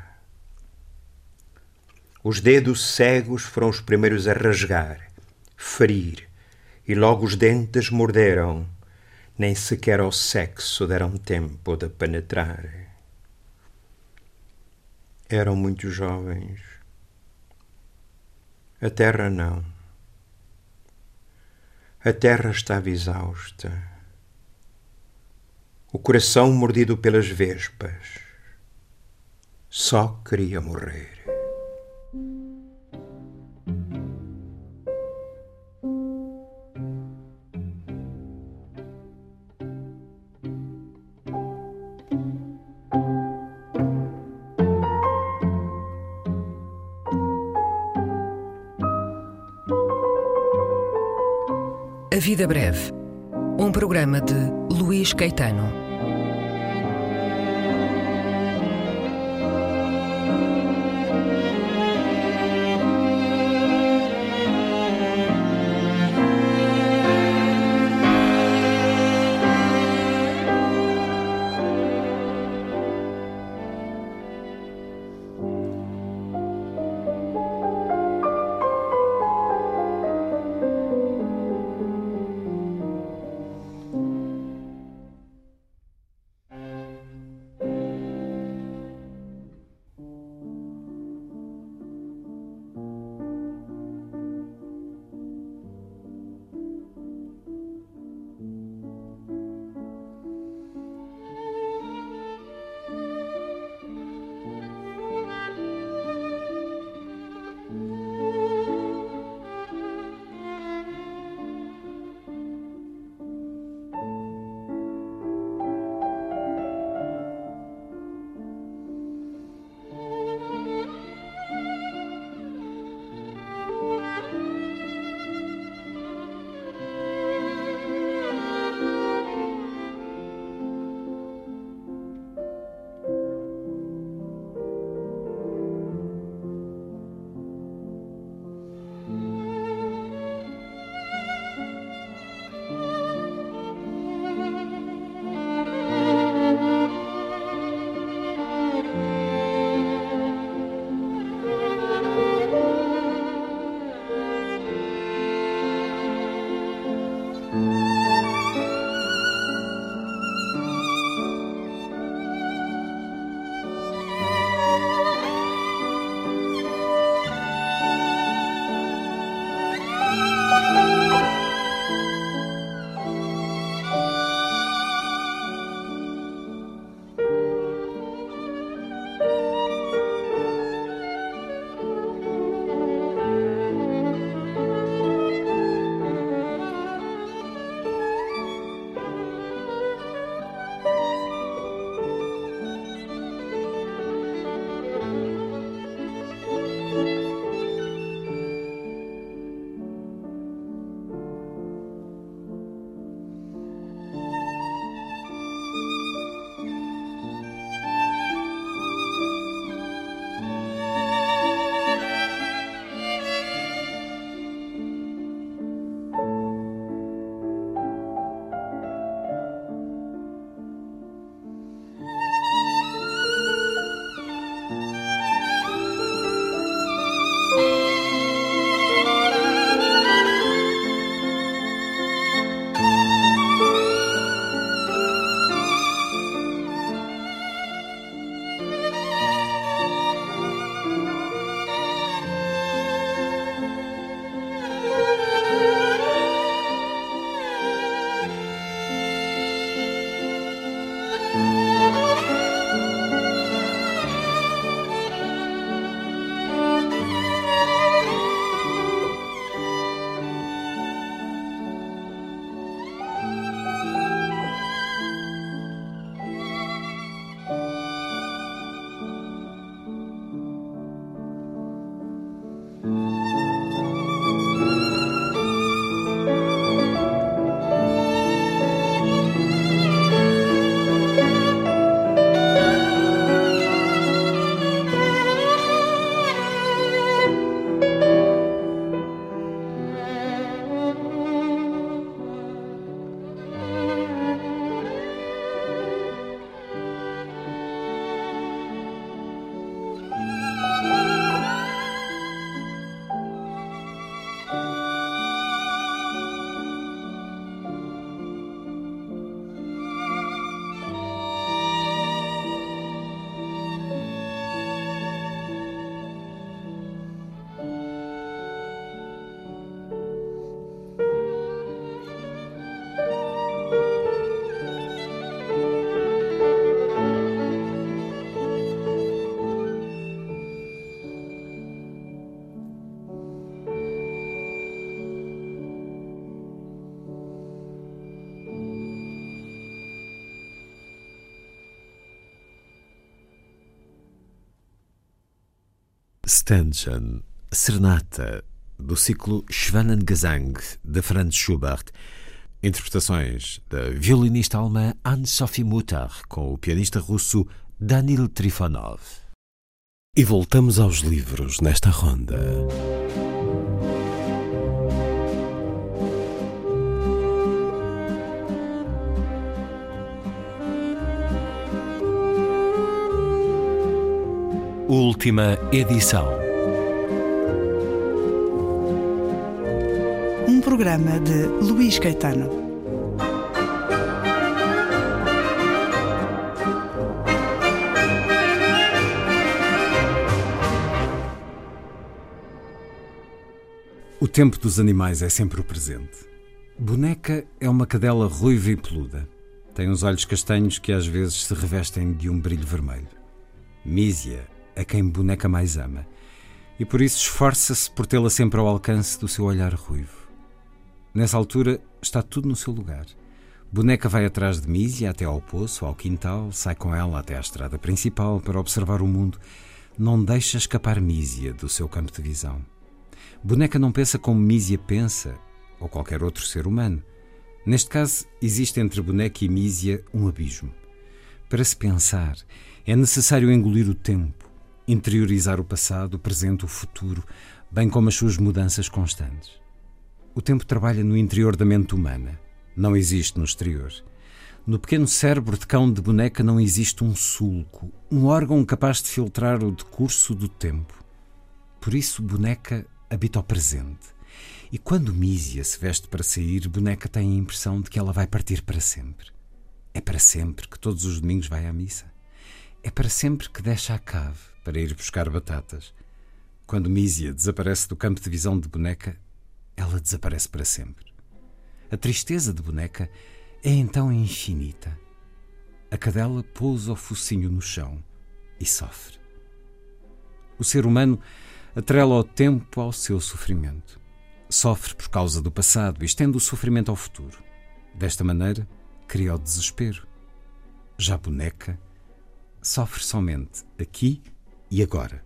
Os dedos cegos foram os primeiros a rasgar, ferir, e logo os dentes morderam, nem sequer ao sexo deram tempo de penetrar. Eram muito jovens. A terra não. A terra estava exausta. O coração mordido pelas vespas. Só queria morrer. A vida breve. Um programa de Luís Caetano. Stangen, Serenata, do ciclo Schwanengesang, de Franz Schubert. Interpretações da violinista alemã Anne-Sophie Mutter com o pianista russo Danil Trifonov. E voltamos aos livros nesta ronda. Última edição. Um programa de Luís Caetano. O tempo dos animais é sempre o presente. Boneca é uma cadela ruiva e peluda. Tem uns olhos castanhos que às vezes se revestem de um brilho vermelho. Mísia é quem Boneca mais ama, e por isso esforça-se por tê-la sempre ao alcance do seu olhar ruivo. Nessa altura está tudo no seu lugar. Boneca vai atrás de Mísia até ao poço, ao quintal, sai com ela até à estrada principal para observar o mundo. Não deixa escapar Mísia do seu campo de visão. Boneca não pensa como Mísia pensa, ou qualquer outro ser humano. Neste caso, existe entre Boneca e Mísia um abismo. Para se pensar, é necessário engolir o tempo, interiorizar o passado, o presente, o futuro, bem como as suas mudanças constantes. O tempo trabalha no interior da mente humana, não existe no exterior. No pequeno cérebro de cão de Boneca não existe um sulco, um órgão capaz de filtrar o decurso do tempo. Por isso, Boneca habita o presente. E quando Mísia se veste para sair, Boneca tem a impressão de que ela vai partir para sempre. É para sempre que todos os domingos vai à missa. É para sempre que deixa a cave para ir buscar batatas. Quando Mísia desaparece do campo de visão de Boneca, ela desaparece para sempre. A tristeza de Boneca é então infinita. A cadela pousa o focinho no chão e sofre. O ser humano atrela o tempo ao seu sofrimento. Sofre por causa do passado e estende o sofrimento ao futuro. Desta maneira, cria o desespero. Já Boneca sofre somente aqui e agora.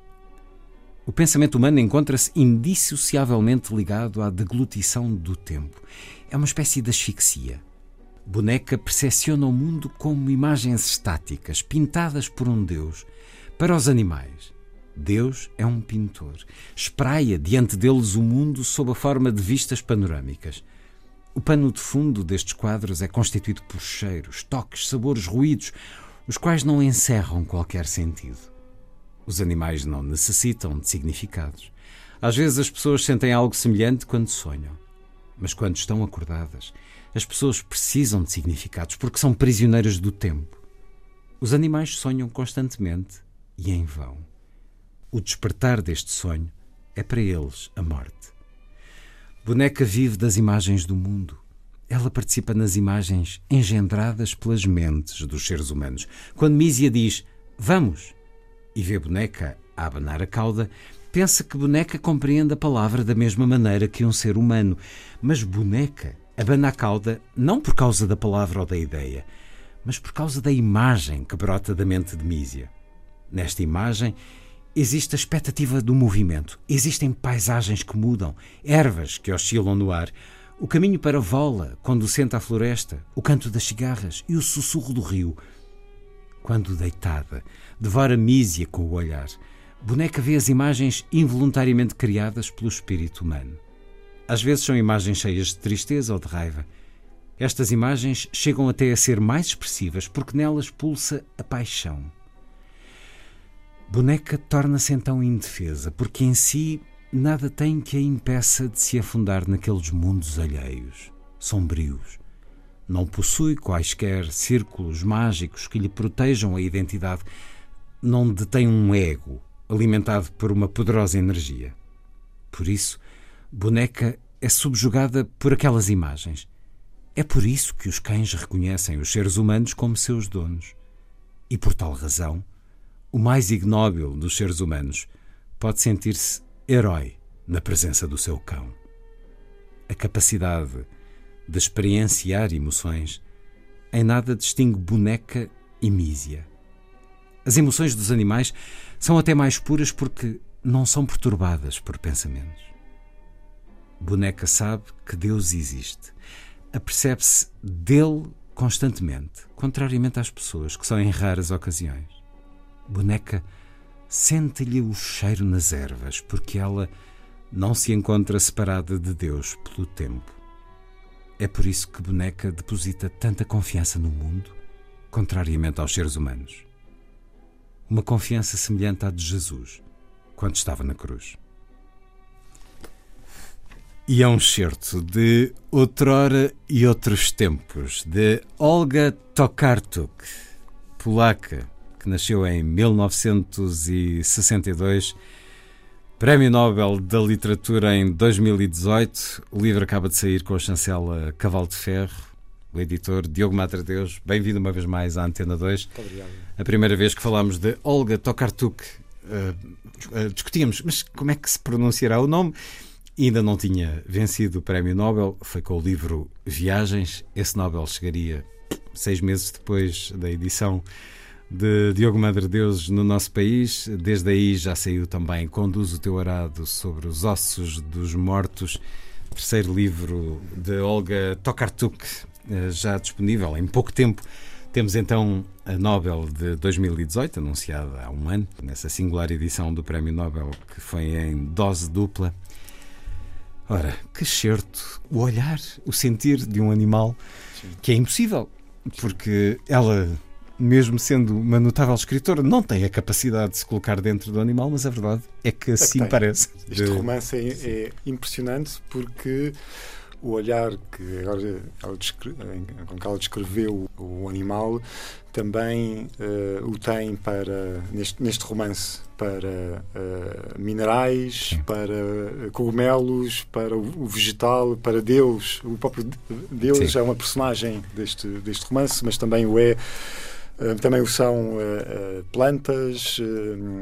O pensamento humano encontra-se indissociavelmente ligado à deglutição do tempo. É uma espécie de asfixia. Boneca percepciona o mundo como imagens estáticas, pintadas por um Deus. Para os animais, Deus é um pintor. Espraia diante deles o mundo sob a forma de vistas panorâmicas. O pano de fundo destes quadros é constituído por cheiros, toques, sabores, ruídos, os quais não encerram qualquer sentido. Os animais não necessitam de significados. Às vezes as pessoas sentem algo semelhante quando sonham. Mas quando estão acordadas, as pessoas precisam de significados porque são prisioneiras do tempo. Os animais sonham constantemente e em vão. O despertar deste sonho é para eles a morte. Boneca vive das imagens do mundo. Ela participa nas imagens engendradas pelas mentes dos seres humanos. Quando Mísia diz "vamos" e vê Boneca a abanar a cauda, pensa que Boneca compreende a palavra da mesma maneira que um ser humano. Mas Boneca abana a cauda não por causa da palavra ou da ideia, mas por causa da imagem que brota da mente de Mísia. Nesta imagem existe a expectativa do movimento. Existem paisagens que mudam, ervas que oscilam no ar, o caminho para Vola, conducente à floresta, o canto das cigarras e o sussurro do rio. Quando deitada, devora Mísia com o olhar. Boneca vê as imagens involuntariamente criadas pelo espírito humano. Às vezes são imagens cheias de tristeza ou de raiva. Estas imagens chegam até a ser mais expressivas porque nelas pulsa a paixão. Boneca torna-se então indefesa, porque em si nada tem que a impeça de se afundar naqueles mundos alheios, sombrios. Não possui quaisquer círculos mágicos que lhe protejam a identidade. Não detém um ego alimentado por uma poderosa energia. Por isso, Boneca é subjugada por aquelas imagens. É por isso que os cães reconhecem os seres humanos como seus donos. E por tal razão, o mais ignóbil dos seres humanos pode sentir-se herói na presença do seu cão. A capacidade de experienciar emoções em nada distingue Boneca e Mísia. As emoções dos animais são até mais puras porque não são perturbadas por pensamentos. Boneca sabe que Deus existe. Apercebe-se dele constantemente, contrariamente às pessoas, que só em raras ocasiões. Boneca sente-lhe o cheiro nas ervas, porque ela não se encontra separada de Deus pelo tempo. É por isso que Boneca deposita tanta confiança no mundo, contrariamente aos seres humanos. Uma confiança semelhante à de Jesus, quando estava na cruz. E é um excerto de Outrora e Outros Tempos, de Olga Tokarczuk, polaca, que nasceu em mil novecentos e sessenta e dois, Prémio Nobel da Literatura em dois mil e dezoito. O livro acaba de sair com a chancela Cavalo de Ferro. O editor Diogo Madredeus, bem-vindo uma vez mais à Antena dois. Muito obrigado. A primeira vez que falámos de Olga Tokarczuk, uh, uh, discutíamos, mas como é que se pronunciará o nome? Ainda não tinha vencido o Prémio Nobel, foi com o livro Viagens. Esse Nobel chegaria seis meses depois da edição de Diogo Madredeus no nosso país. Desde aí já saiu também Conduz o Teu Arado sobre os Ossos dos Mortos, terceiro livro de Olga Tokarczuk, já disponível em pouco tempo. Temos então a Nobel de dois mil e dezoito, anunciada há um ano, nessa singular edição do Prémio Nobel, que foi em dose dupla. Ora, que excerto, o olhar, o sentir de um animal, sim, que é impossível, porque ela, mesmo sendo uma notável escritora, não tem a capacidade de se colocar dentro do animal, mas a verdade é que assim é que parece. Este de... romance é, é impressionante porque o olhar que agora ela descre... com que ela descreveu o animal também uh, o tem para, neste, neste romance, para uh, minerais, sim, para uh, cogumelos, para o, o vegetal, para Deus. O próprio Deus, sim, é uma personagem deste, deste romance, mas também o é. Uh, também o são uh, uh, plantas, uh,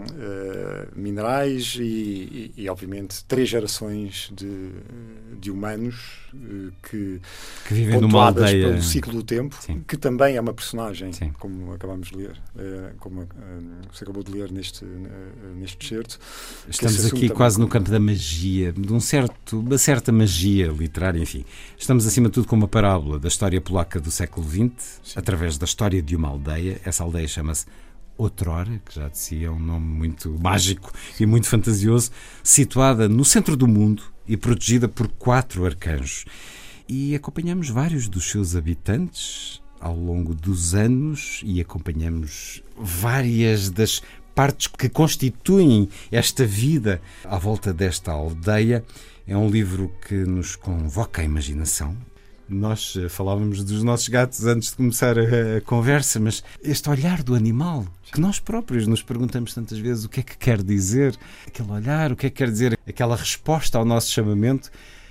uh, minerais e, e, e, obviamente, três gerações de, de humanos uh, que, que vivem numa aldeia pelo ciclo do tempo, sim, que também é uma personagem, sim, como acabamos de ler, uh, como uh, você acabou de ler neste, uh, neste excerto. Estamos aqui quase no campo da magia, de um certo, uma certa magia literária, enfim. Estamos, acima de tudo, com uma parábola da história polaca do século vinte, sim, através da história de uma aldeia. Essa aldeia chama-se Outrora, que já dizia, é um nome muito mágico e muito fantasioso, situada no centro do mundo e protegida por quatro arcanjos. E acompanhamos vários dos seus habitantes ao longo dos anos e acompanhamos várias das partes que constituem esta vida à volta desta aldeia. É um livro que nos convoca a imaginação. Nós falávamos dos nossos gatos antes de começar a, a conversa, mas este olhar do animal, que nós próprios nos perguntamos tantas vezes o que é que quer dizer, aquele olhar, o que é que quer dizer aquela resposta ao nosso chamamento,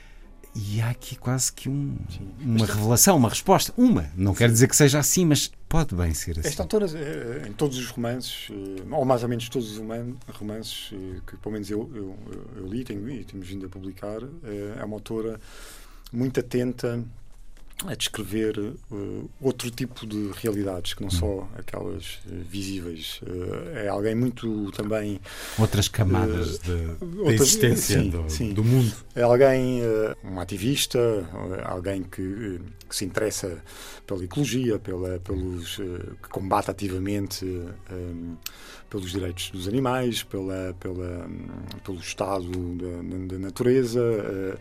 e há aqui quase que um, uma revelação, uma resposta, uma, não quer dizer que seja assim, mas pode bem ser assim. Esta autora, em todos os romances, ou mais ou menos todos os romances que pelo menos eu, eu, eu li tenho, e temos vindo a publicar, é uma autora muito atenta a descrever uh, outro tipo de realidades, que não só aquelas uh, visíveis. Uh, é alguém muito também... Outras camadas uh, de, da existência, sim, do, sim. do mundo. É alguém, uh, um ativista, uh, alguém que, uh, que se interessa pela ecologia, pela, pelos, uh, que combate ativamente uh, um, pelos direitos dos animais, pela, pela, um, pelo estado da, da natureza, uh,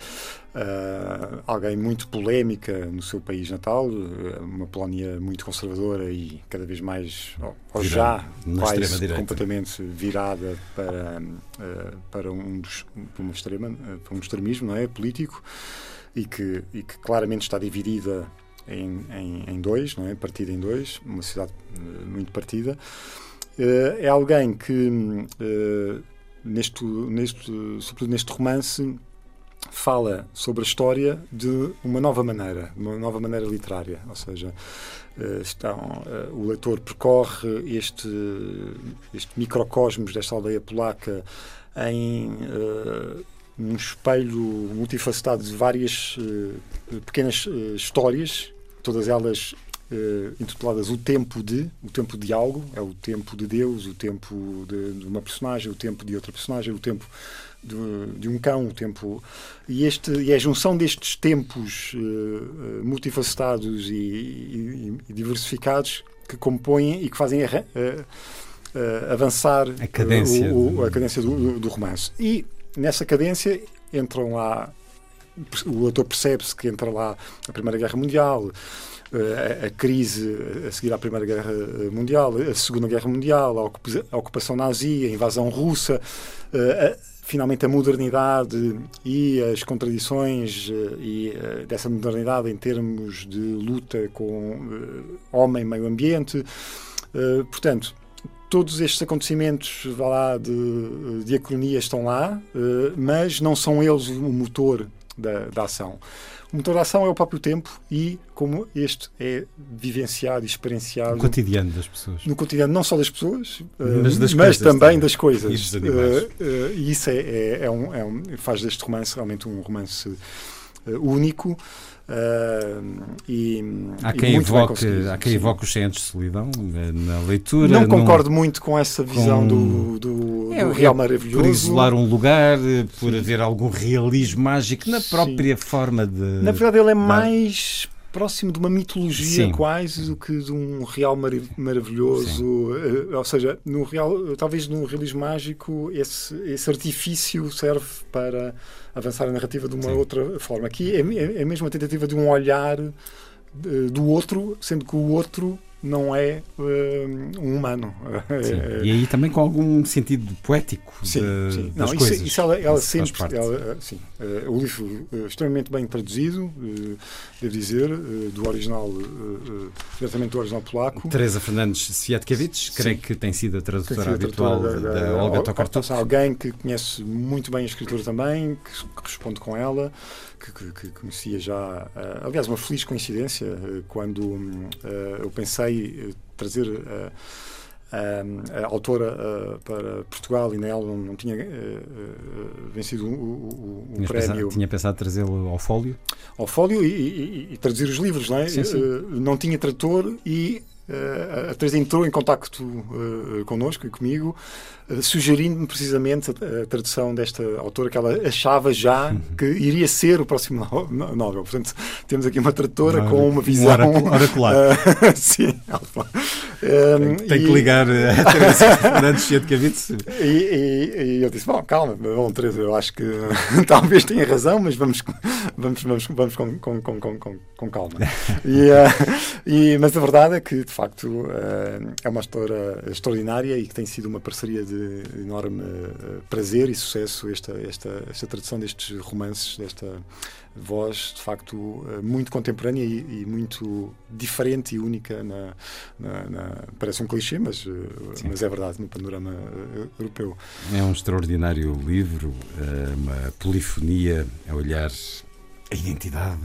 uh, alguém muito polémica no seu país natal, uma Polónia muito conservadora e cada vez mais, ou, ou já quase completamente virada para, uh, para, um, para, uma extrema, para um extremismo, não é? Político, e que, e que claramente está dividida em, em, em dois, não é? Partida em dois, uma sociedade uh, muito partida. Uh, é alguém que uh, neste, neste, sobretudo neste romance, fala sobre a história de uma nova maneira, uma nova maneira literária, ou seja, uh, estão, uh, o leitor percorre este, este microcosmos desta aldeia polaca em uh, um espelho multifacetado de várias uh, pequenas uh, histórias, todas elas uh, intituladas O Tempo de, o tempo de algo, é o tempo de Deus, o tempo de, de uma personagem, o tempo de outra personagem, o tempo de, de um cão, o tempo... E, este, e a junção destes tempos uh, multifacetados e, e, e diversificados que compõem e que fazem uh, uh, avançar a cadência, uh, o, o, a cadência do, do romance. E nessa cadência entram lá, o autor percebe-se que entra lá a Primeira Guerra Mundial, a, a crise a seguir à Primeira Guerra Mundial, a Segunda Guerra Mundial, a, ocupa, a ocupação nazi, a invasão russa, a, finalmente a modernidade e as contradições e dessa modernidade em termos de luta com homem e meio ambiente. Portanto, todos estes acontecimentos vá lá, de diacronia estão lá, mas não são eles o motor da, da ação. O motor da ação é o próprio tempo e como este é vivenciado e experienciado no cotidiano das pessoas. No cotidiano, não só das pessoas, mas, das mas coisas, também também das coisas. E dos animais. Uh, uh, e isso é, é, é, um, é um, faz deste romance realmente um romance uh, único. Uh, e, há e quem, muito evoque, há quem evoque os cem anos de solidão na leitura. Não concordo num, muito com essa visão com, do, do, é, do real é maravilhoso. Por isolar um lugar, por Sim. haver algum realismo mágico na própria Sim. forma de... Na verdade ele é mais próximo de uma mitologia Sim. quase do que de um real mar maravilhoso. Uh, ou seja, no real, talvez no realismo mágico esse, esse artifício serve para avançar a narrativa de uma Sim. outra forma. Aqui é, é, é mesmo a tentativa de um olhar uh, do outro, sendo que o outro não é uh, um humano. Sim. E aí também com algum sentido poético sim, de, sim. das não, coisas. Isso, isso ela, ela isso sempre... Ela, sim, uh, o livro uh, extremamente bem traduzido, uh, devo dizer, uh, do original, uh, uh, diretamente do original polaco. Teresa Fernandes Sviatkiewicz, creio que tem sido a tradutora sido habitual da, da, da, da Olga Tokarczuk. Alguém que conhece muito bem a escritora também, que corresponde com ela, que, que, que conhecia já... Uh, aliás, uma feliz coincidência, uh, quando uh, eu pensei trazer uh, uh, a autora uh, para Portugal e nela não, não tinha uh, uh, vencido o, o, o prémio. Pensado, tinha pensado trazê-lo ao fólio? Ao fólio e, e, e traduzir os livros, não é? Sim, sim. Uh, não tinha tradutor e uh, a Teresa entrou em contacto uh, connosco e comigo, uh, sugerindo-me precisamente a, a tradução desta autora que ela achava já uhum. que iria ser o próximo Nobel. Portanto, temos aqui uma tradutora não, com uma visão... Um oracular. Uh, sim, Alfa. Um, tem, tem e, que ligar a Teresa Fernandes Sviatkiewicz. E, e, e eu disse, bom, calma, bom, Teresa, eu acho que talvez tenha razão, mas vamos, vamos, vamos, vamos com, com, com, com, com calma. E, uh, e, mas a verdade é que, de facto, uh, é uma história extraordinária e que tem sido uma parceria de enorme uh, prazer e sucesso esta, esta, esta tradução destes romances, desta voz, de facto, uh, muito contemporânea e, e muito diferente e única na, na, na parece um clichê, mas, mas é verdade no panorama uh, europeu. É um extraordinário livro, uh, uma polifonia a olhar a identidade,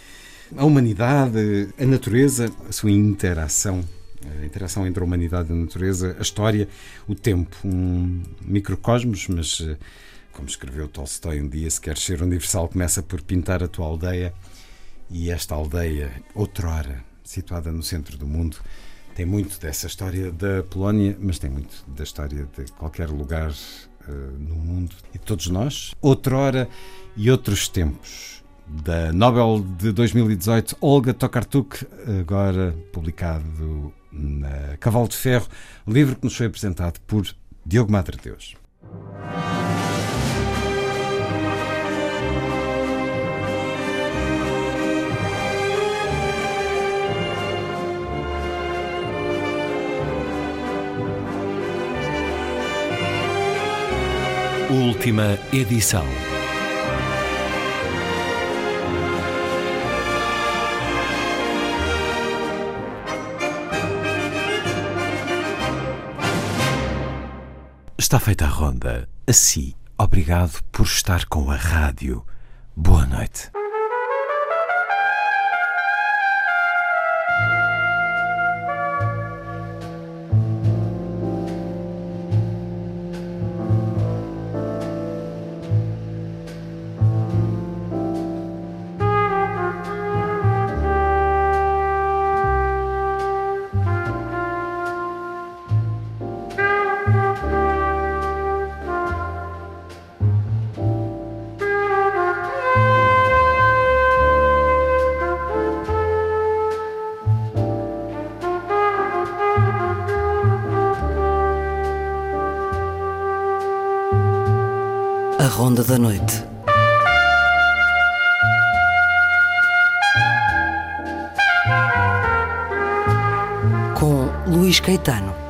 a humanidade, a natureza, a sua interação, a interação entre a humanidade e a natureza, a história, o tempo, um microcosmos, mas uh, como escreveu Tolstói um dia, se quer ser universal, começa por pintar a tua aldeia, e esta aldeia, outrora situada no centro do mundo, tem muito dessa história da Polónia, mas tem muito da história de qualquer lugar uh, no mundo. E todos nós, outrora e outros tempos. Da Nobel de dois mil e dezoito, Olga Tokarczuk, agora publicado na Cavalo de Ferro, livro que nos foi apresentado por Diogo Madre Deus. Última edição. Está feita a ronda. Assim, obrigado por estar com a rádio. Boa noite. A Ronda da Noite. Com Luís Caetano.